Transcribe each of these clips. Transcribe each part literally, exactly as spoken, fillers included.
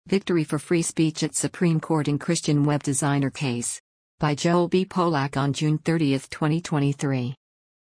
Victory for Free Speech at Supreme Court in Christian Web Designer Case. By Joel B. Polak on June thirtieth, twenty twenty-three.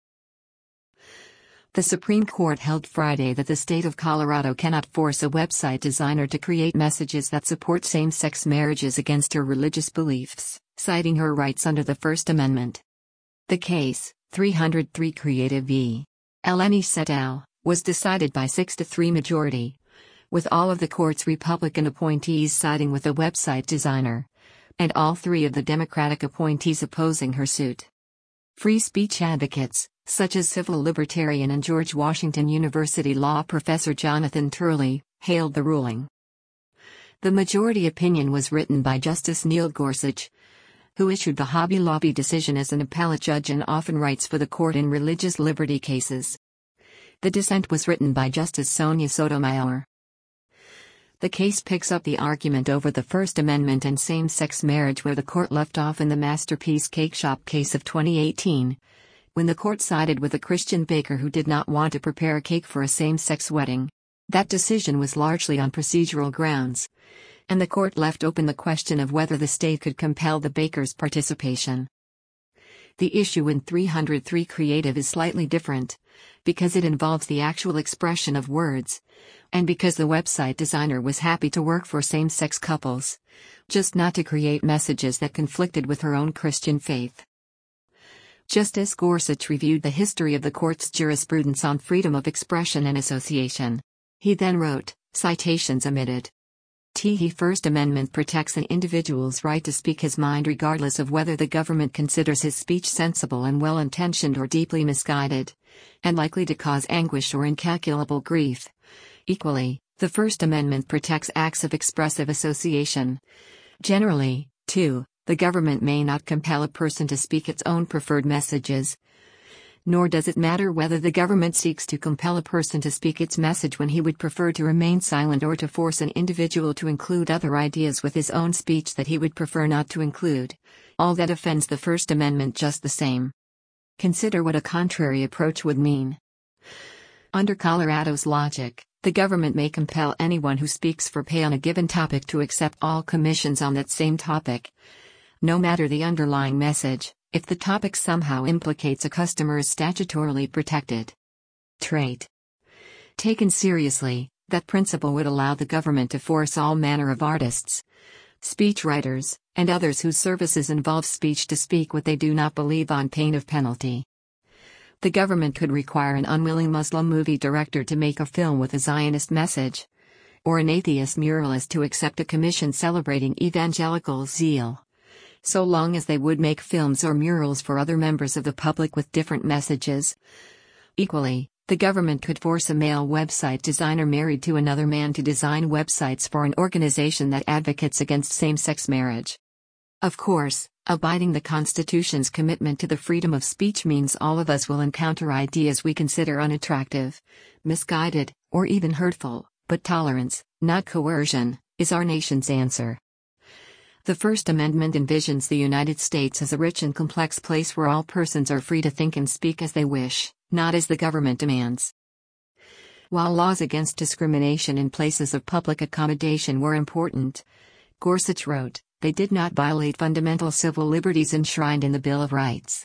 The Supreme Court held Friday that the state of Colorado cannot force a website designer to create messages that support same-sex marriages against her religious beliefs, citing her rights under the First Amendment. The case, three oh three Creative v. Elenice et al., was decided by six to three majority, with all of the court's Republican appointees siding with the website designer, and all three of the Democratic appointees opposing her suit. Free speech advocates, such as civil libertarian and George Washington University law professor Jonathan Turley, hailed the ruling. The majority opinion was written by Justice Neil Gorsuch, who issued the Hobby Lobby decision as an appellate judge and often writes for the court in religious liberty cases. The dissent was written by Justice Sonia Sotomayor. The case picks up the argument over the First Amendment and same-sex marriage where the court left off in the Masterpiece Cake Shop case of twenty eighteen, when the court sided with a Christian baker who did not want to prepare a cake for a same-sex wedding. That decision was largely on procedural grounds, and the court left open the question of whether the state could compel the baker's participation. The issue in three oh three Creative is slightly different, because it involves the actual expression of words, and because the website designer was happy to work for same-sex couples, just not to create messages that conflicted with her own Christian faith. Justice Gorsuch reviewed the history of the court's jurisprudence on freedom of expression and association. He then wrote, citations omitted. The First Amendment protects an individual's right to speak his mind regardless of whether the government considers his speech sensible and well-intentioned or deeply misguided, and likely to cause anguish or incalculable grief. Equally, the First Amendment protects acts of expressive association. Generally, too, the government may not compel a person to speak its own preferred messages. Nor does it matter whether the government seeks to compel a person to speak its message when he would prefer to remain silent or to force an individual to include other ideas with his own speech that he would prefer not to include. All that offends the First Amendment just the same. Consider what a contrary approach would mean. Under Colorado's logic, the government may compel anyone who speaks for pay on a given topic to accept all commissions on that same topic, no matter the underlying message, if the topic somehow implicates a customer's statutorily protected trait. Taken seriously, that principle would allow the government to force all manner of artists, speechwriters, and others whose services involve speech to speak what they do not believe on pain of penalty. The government could require an unwilling Muslim movie director to make a film with a Zionist message, or an atheist muralist to accept a commission celebrating evangelical zeal, so long as they would make films or murals for other members of the public with different messages. Equally, the government could force a male website designer married to another man to design websites for an organization that advocates against same-sex marriage. Of course, abiding the Constitution's commitment to the freedom of speech means all of us will encounter ideas we consider unattractive, misguided, or even hurtful, but tolerance, not coercion, is our nation's answer. The First Amendment envisions the United States as a rich and complex place where all persons are free to think and speak as they wish, not as the government demands. While laws against discrimination in places of public accommodation were important, Gorsuch wrote, they did not violate fundamental civil liberties enshrined in the Bill of Rights.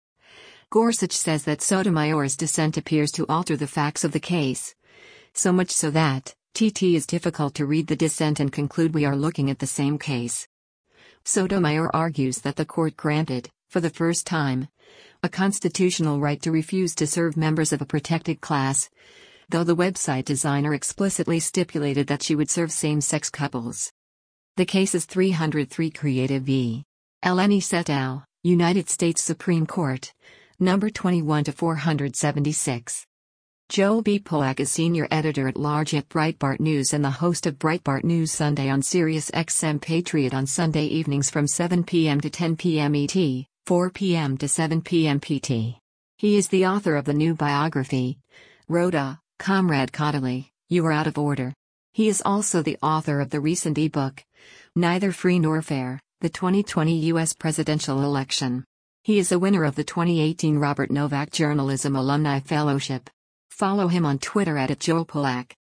Gorsuch says that Sotomayor's dissent appears to alter the facts of the case, so much so that it is difficult to read the dissent and conclude we are looking at the same case. Sotomayor argues that the court granted, for the first time, a constitutional right to refuse to serve members of a protected class, though the website designer explicitly stipulated that she would serve same-sex couples. The case is three oh three Creative v. Elenice et al., United States Supreme Court, number twenty-one to four seventy-six. Joel B. Polak is senior editor-at-large at Breitbart News and the host of Breitbart News Sunday on Sirius X M Patriot on Sunday evenings from seven p m to ten p m E T, four p m to seven p m P T. He is the author of the new biography, Rhoda, Comrade Cotterley, You Are Out of Order. He is also the author of the recent ebook, Neither Free Nor Fair, the twenty twenty U S Presidential Election. He is a winner of the twenty eighteen Robert Novak Journalism Alumni Fellowship. Follow him on Twitter at Joel Polak.